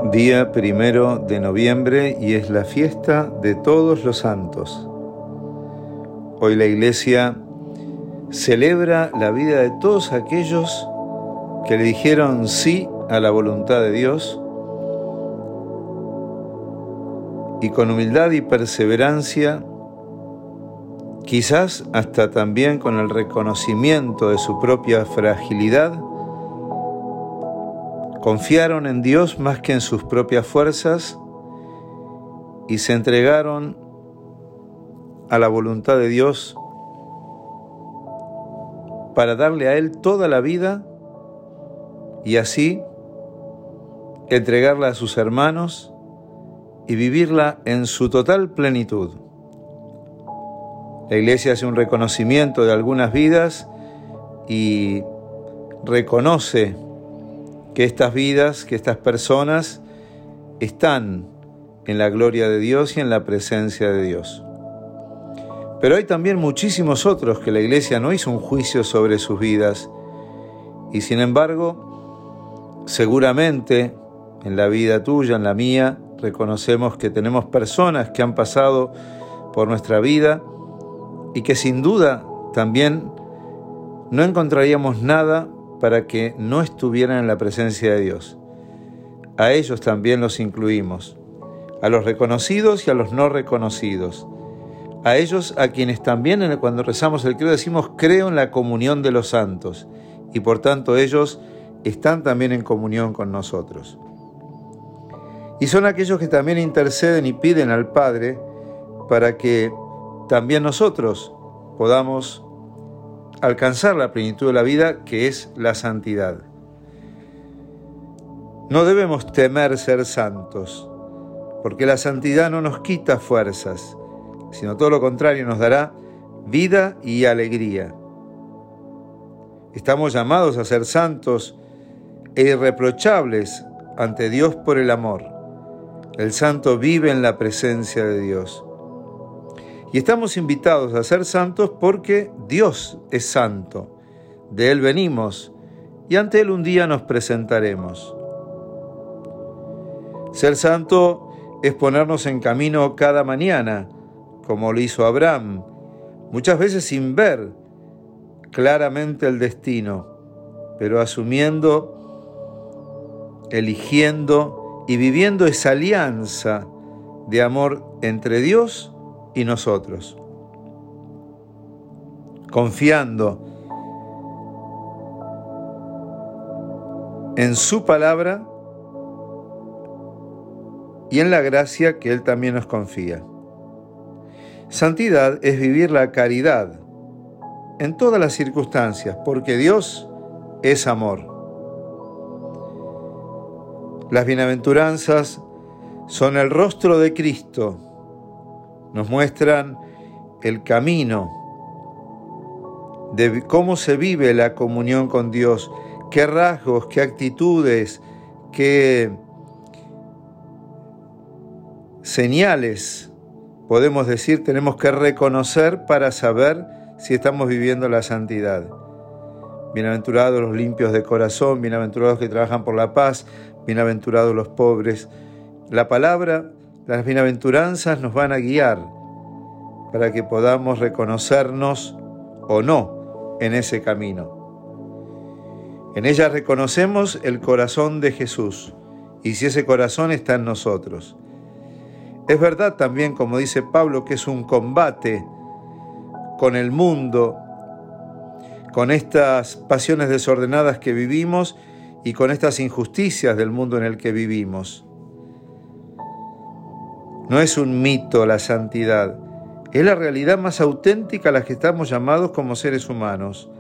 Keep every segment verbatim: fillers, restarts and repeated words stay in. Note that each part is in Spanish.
Día primero de noviembre y es la fiesta de todos los santos. Hoy la Iglesia celebra la vida de todos aquellos que le dijeron sí a la voluntad de Dios y con humildad y perseverancia, quizás hasta también con el reconocimiento de su propia fragilidad, confiaron en Dios más que en sus propias fuerzas y se entregaron a la voluntad de Dios para darle a Él toda la vida y así entregarla a sus hermanos y vivirla en su total plenitud. La Iglesia hace un reconocimiento de algunas vidas y reconoce que estas vidas, que estas personas están en la gloria de Dios y en la presencia de Dios. Pero hay también muchísimos otros que la Iglesia no hizo un juicio sobre sus vidas y sin embargo, seguramente en la vida tuya, en la mía, reconocemos que tenemos personas que han pasado por nuestra vida y que sin duda también no encontraríamos nada para que no estuvieran en la presencia de Dios. A ellos también los incluimos, a los reconocidos y a los no reconocidos. A ellos a quienes también cuando rezamos el credo decimos creo en la comunión de los santos y por tanto ellos están también en comunión con nosotros. Y son aquellos que también interceden y piden al Padre para que también nosotros podamos alcanzar la plenitud de la vida, que es la santidad. No debemos temer ser santos, porque la santidad no nos quita fuerzas, sino todo lo contrario, nos dará vida y alegría. Estamos llamados a ser santos e irreprochables ante Dios por el amor. El santo vive en la presencia de Dios. Y estamos invitados a ser santos porque Dios es santo. De Él venimos y ante Él un día nos presentaremos. Ser santo es ponernos en camino cada mañana, como lo hizo Abraham, muchas veces sin ver claramente el destino, pero asumiendo, eligiendo y viviendo esa alianza de amor entre Dios y nosotros, confiando en su palabra y en la gracia que Él también nos confía. Santidad es vivir la caridad en todas las circunstancias, porque Dios es amor. Las bienaventuranzas son el rostro de Cristo. Nos muestran el camino de cómo se vive la comunión con Dios, qué rasgos, qué actitudes, qué señales, podemos decir, tenemos que reconocer para saber si estamos viviendo la santidad. Bienaventurados los limpios de corazón, bienaventurados que trabajan por la paz, bienaventurados los pobres. La palabra, las bienaventuranzas nos van a guiar para que podamos reconocernos o no en ese camino. En ellas reconocemos el corazón de Jesús y si ese corazón está en nosotros. Es verdad también, como dice Pablo, que es un combate con el mundo, con estas pasiones desordenadas que vivimos y con estas injusticias del mundo en el que vivimos. No es un mito la santidad, es la realidad más auténtica a la que estamos llamados como seres humanos.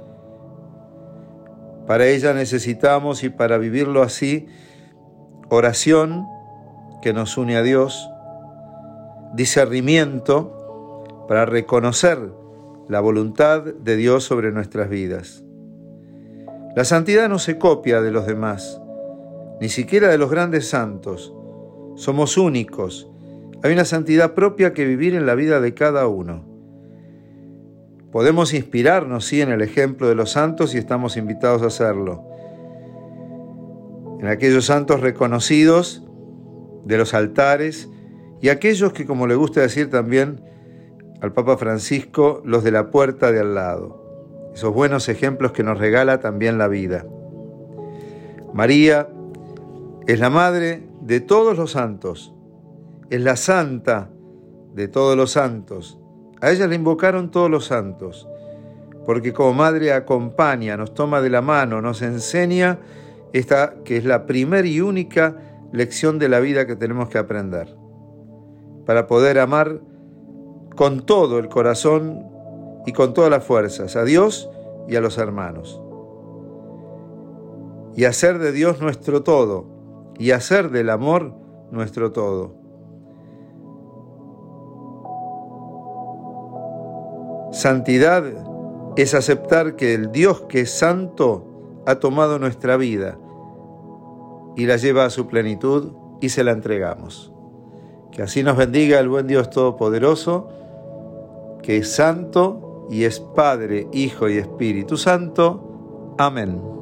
Para ella necesitamos, y para vivirlo así, oración que nos une a Dios, discernimiento para reconocer la voluntad de Dios sobre nuestras vidas. La santidad no se copia de los demás, ni siquiera de los grandes santos. Somos únicos. Hay una santidad propia que vivir en la vida de cada uno. Podemos inspirarnos, sí, en el ejemplo de los santos y estamos invitados a hacerlo. En aquellos santos reconocidos de los altares, y aquellos que, como le gusta decir también al Papa Francisco, los de la puerta de al lado. Esos buenos ejemplos que nos regala también la vida. María es la madre de todos los santos, es la santa de todos los santos. A ella le invocaron todos los santos, porque como madre acompaña, nos toma de la mano, nos enseña esta que es la primera y única lección de la vida que tenemos que aprender, para poder amar con todo el corazón y con todas las fuerzas a Dios y a los hermanos, y hacer de Dios nuestro todo, y hacer del amor nuestro todo. Santidad es aceptar que el Dios que es santo ha tomado nuestra vida y la lleva a su plenitud y se la entregamos. Que así nos bendiga el buen Dios Todopoderoso, que es santo y es Padre, Hijo y Espíritu Santo. Amén.